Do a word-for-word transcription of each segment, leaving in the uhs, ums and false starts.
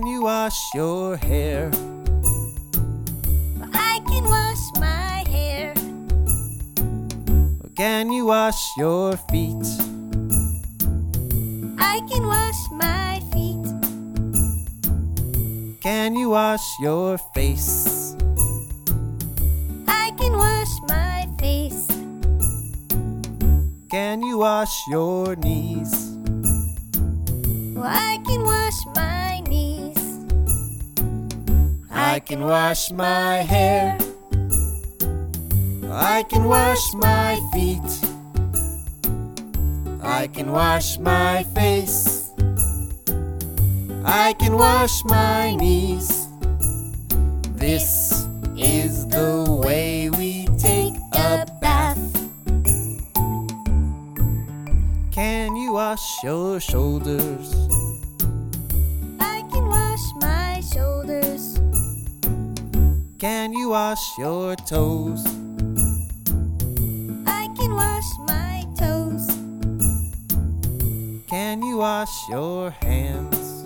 Can you wash your hair? I can wash my hair. Can you wash your feet? I can wash my feet. Can you wash your face? I can wash my face. Can you wash your knees? I can wash my knees. I can wash my hair. I can wash my feet. I can wash my face. I can wash my knees. This is the way we take a bath. Can you wash your shoulders? I can wash my shoulders. Can you wash your toes? I can wash my toes. Can you wash your hands?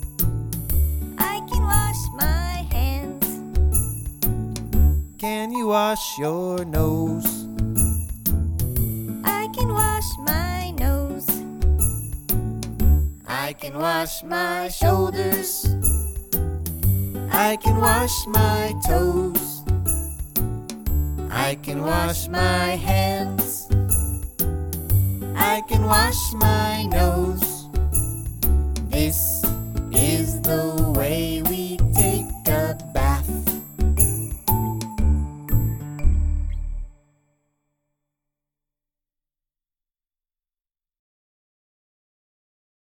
I can wash my hands. Can you wash your nose? I can wash my nose. I can wash my shoulders. I can wash my toes. I can wash my hands. I can wash my nose. This is the way we